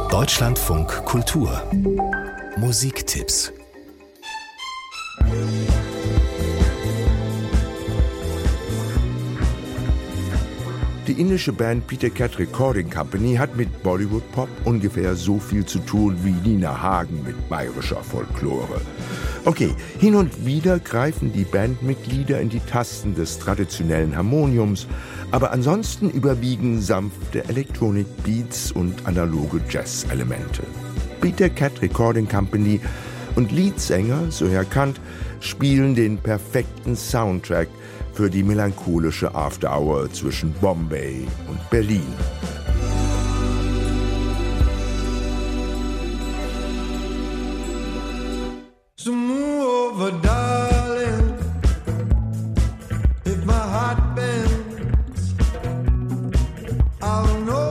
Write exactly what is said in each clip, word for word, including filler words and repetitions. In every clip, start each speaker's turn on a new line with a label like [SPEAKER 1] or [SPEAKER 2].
[SPEAKER 1] Deutschlandfunk Kultur Musiktipps.
[SPEAKER 2] Die indische Band Peter Cat Recording Company hat mit Bollywood Pop ungefähr so viel zu tun wie Nina Hagen mit bayerischer Folklore. Okay, hin und wieder greifen die Bandmitglieder in die Tasten des traditionellen Harmoniums, aber ansonsten überwiegen sanfte Electronic Beats und analoge Jazz-Elemente. Peter Cat Recording Company und Leadsänger Sohail Kant spielen den perfekten Soundtrack für die melancholische After-Hour zwischen Bombay und Berlin.
[SPEAKER 3] So move over, darling, if my heart bends, I'll know.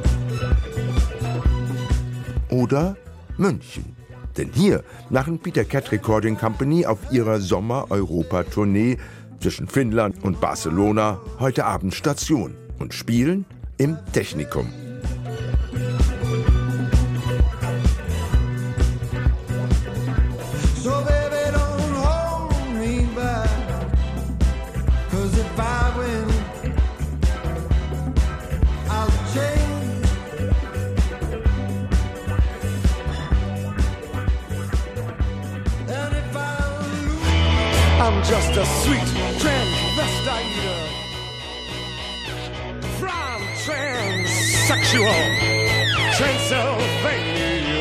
[SPEAKER 2] Oder München. Denn hier machen Peter Cat Recording Company auf ihrer Sommer-Europa-Tournee zwischen Finnland und Barcelona heute Abend Station und spielen im Technikum.
[SPEAKER 3] So baby, don't hold me back, 'cause if I win, I'll change. And if I lose, I'm just a sweet transvestite from transsexual Transylvania.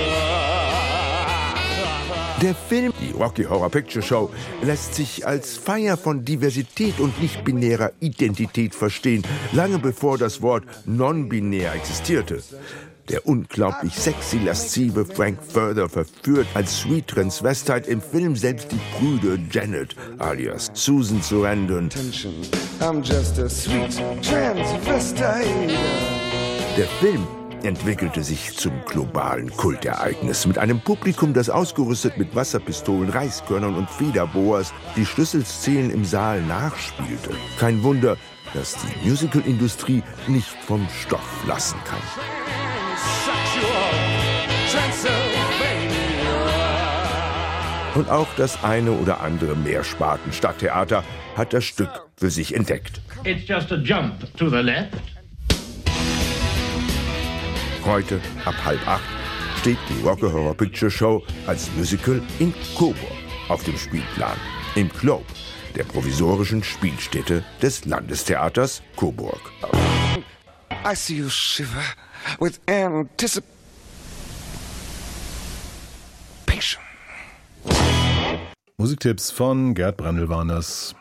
[SPEAKER 2] Der Film, die Rocky Horror Picture Show, lässt sich als Feier von Diversität und nicht-binärer Identität verstehen, lange bevor das Wort non-binär existierte. Der unglaublich sexy, laszive Frank Furter verführt als Sweet Transvestite im Film selbst die Brüder Janet alias Susan Sarandon.
[SPEAKER 3] I'm just a sweet transvestite.
[SPEAKER 2] Der Film entwickelte sich zum globalen Kultereignis mit einem Publikum, das ausgerüstet mit Wasserpistolen, Reiskörnern und Federboas die Schlüsselszenen im Saal nachspielte. Kein Wunder, dass die Musicalindustrie nicht vom Stoff lassen kann. Und auch das eine oder andere Mehrsparten-Stadttheater hat das Stück für sich entdeckt.
[SPEAKER 4] It's just a jump to the left.
[SPEAKER 2] Heute ab halb acht steht die Rocky Horror Picture Show als Musical in Coburg auf dem Spielplan, im Globe, der provisorischen Spielstätte des Landestheaters Coburg.
[SPEAKER 3] I see you shiver with anticipation.
[SPEAKER 5] Musiktipps von Gerd Brandl waren das.